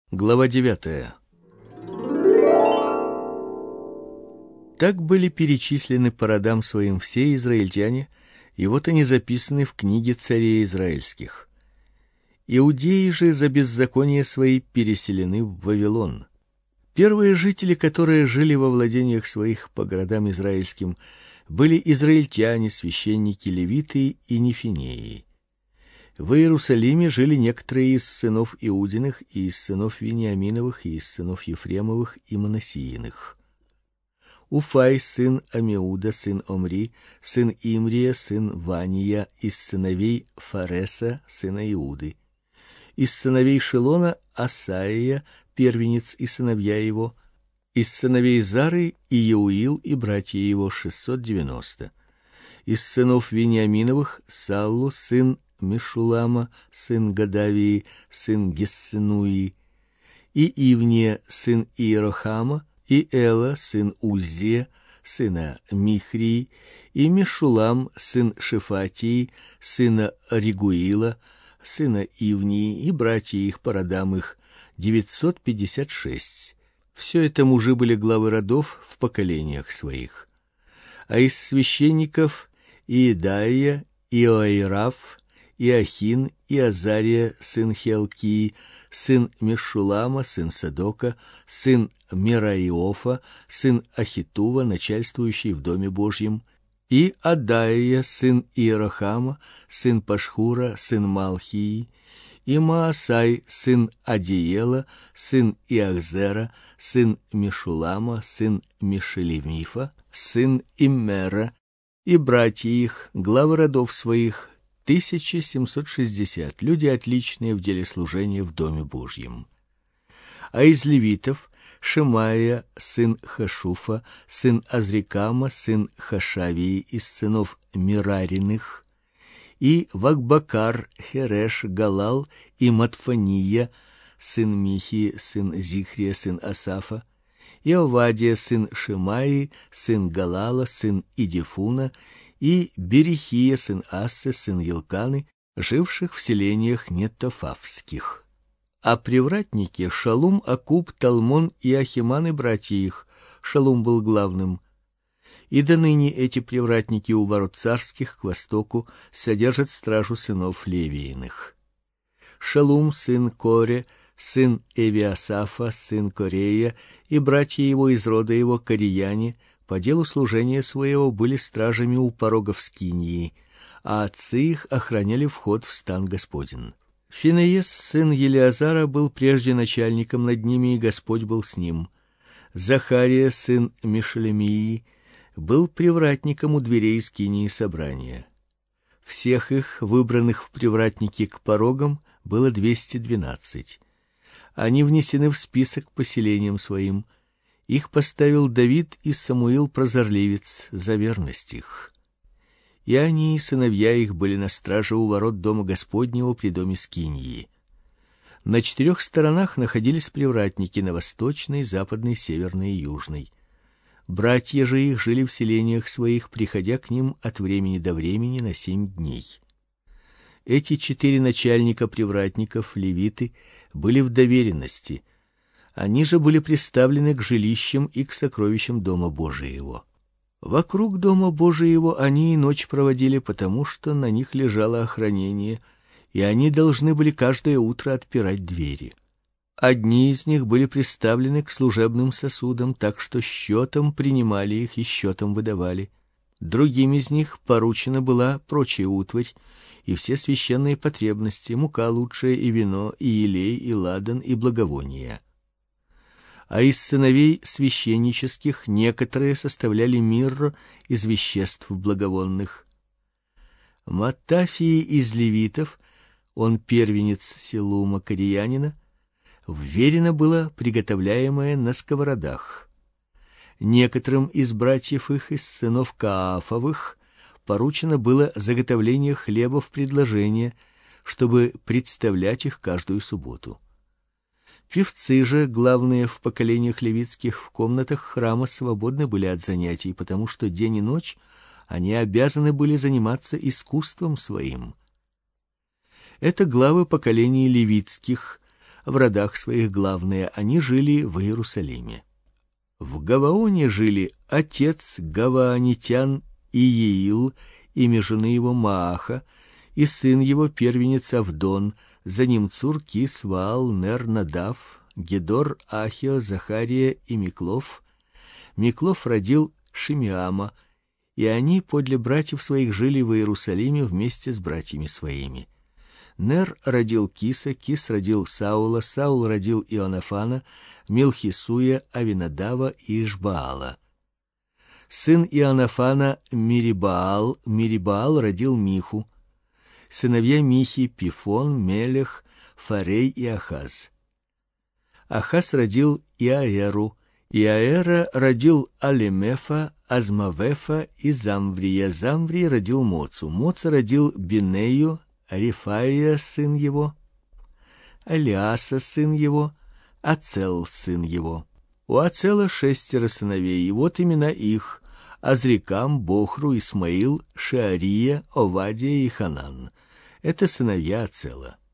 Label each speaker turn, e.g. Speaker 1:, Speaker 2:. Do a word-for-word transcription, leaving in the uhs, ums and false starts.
Speaker 1: Глава девятая. Так были перечислены по родам своим все израильтяне, и вот они записаны в книге царей израильских. Иудеи же за беззаконие свои переселены в Вавилон. Первые жители, которые жили во владениях своих по городам израильским, были израильтяне, священники, левиты и нефинеи. В Иерусалиме жили некоторые из сынов Иудиных, и из сынов Вениаминовых, и из сынов Ефремовых и Манассииных. Уфай, сын Амиуда, сын Омри, сын Имрия, сын Вания, из сыновей Фареса, сына Иуды. Из сыновей Шилона Асаия, первенец и сыновья его. Из сыновей Зары Иеуил и братья его шестьсот девяносто. Из сынов Вениаминовых Саллу, сын Мешулама, сын Гадавии, сын Гессенуи, и Ивния, сын Иерохама, и Эла, сын Уззе, сына Михрии, и Мешулам, сын Шефатии, сына Ригуила, сына Ивнии, и братья их по родам их, девятьсот пятьдесят шесть. Все это мужи были главы родов в поколениях своих. А из священников Иедаия, Иоаираф, Иохин, и Азария, сын Хелкии, сын Мешулама, сын Садока, сын Мераиофа, сын Ахитува, начальствующий в доме Божьем, и Адаия, сын Иерохама, сын Пашхура, сын Малхии, и Маасай, сын Адиела, сын Иахзера, сын Мешулама, сын Мешелемифа, сын Иммера, и братья их, главы родов своих, тысяча семьсот шестьдесят, люди отличные в деле служения в доме Божьем. А из левитов Шемаия, сын Хашуфа, сын Азрикама, сын Хашавии, из сынов Мирариных, и Вакбакар, Хереш, Галал и Матфания, сын Михи, сын Зихрия, сын Асафа, и Овадия, сын Шемаи, сын Галала, сын Идифуна, и Берихия, сын Ассы, сын Елканы, живших в селениях нетофавских. А привратники Шалум, Акуб, Талмон и Ахиман и братья их, Шалум был главным. И до ныне эти привратники у ворот царских к востоку содержат стражу сынов Левииных. Шалум, сын Коре, сын Эвиасафа, сын Корея, и братья его из рода его корияне, по делу служения своего были стражами у порогов скинии, а отцы их охраняли вход в стан Господень. Финеес, сын Елиазара, был прежде начальником над ними, и Господь был с ним. Захария, сын Мешелемии, был привратником у дверей скинии собрания. Всех их, выбранных в привратники к порогам, было двести двенадцать. Они внесены в список по селениям своим. Их поставил Давид и Самуил прозорливец за верность их. И они и сыновья их были на страже у ворот дома Господнего при доме скинии. На четырех сторонах находились привратники: на восточной, западной, северной и южной. Братья же их жили в селениях своих, приходя к ним от времени до времени на семь дней. Эти четыре начальника привратников, левиты, были в доверенности. Они же были приставлены к жилищам и к сокровищам дома Божиего. Вокруг дома Божиего они и ночь проводили, потому что на них лежало охранение, и они должны были каждое утро отпирать двери. Одни из них были приставлены к служебным сосудам, так что счетом принимали их и счетом выдавали. Другим из них поручена была прочая утварь и все священные потребности: мука лучшая, и вино, и елей, и ладан, и благовония. А из сыновей священнических некоторые составляли мирру из веществ благовонных. Маттафии из левитов, он первенец Селума корянина, вверено было приготовляемое на сковородах. Некоторым из братьев их, из сынов Каафовых, поручено было заготовление хлеба в предложение, чтобы представлять их каждую субботу. Певцы же, главные в поколениях левитских, в комнатах храма свободны были от занятий, потому что день и ночь они обязаны были заниматься искусством своим. Это главы поколений левитских, в родах своих главные, они жили в Иерусалиме. В Гаваоне жили отец гаваонитян Иеил, имя жены его Мааха, и сын его первенец Авдон, за ним Цур, Кис, Ваал, Нер, Надав, Гедор, Ахио, Захария и Миклов. Миклов родил Шимеама, и они подле братьев своих жили в Иерусалиме вместе с братьями своими. Нер родил Киса, Кис родил Саула, Саул родил Ионафана, Милхисуя, Авинадава и Ишбаала. Сын Ионафана Мирибаал, Мирибаал родил Миху. Сыновья Михи Пифон, Мелех, Фарей и Ахаз. Ахаз родил Иаэру, Иаэра родил Алемефа, Азмавефа и Замврия. Замврий родил Моцу, Моца родил Бинею, Рифаия сын его, Элиаса сын его, Ацел сын его. У Ацела шестеро сыновей, и вот имена их: Азрикам, Бохру, Исмаил, Шеария, Овадия и Ханан. Это сыновья Ацела.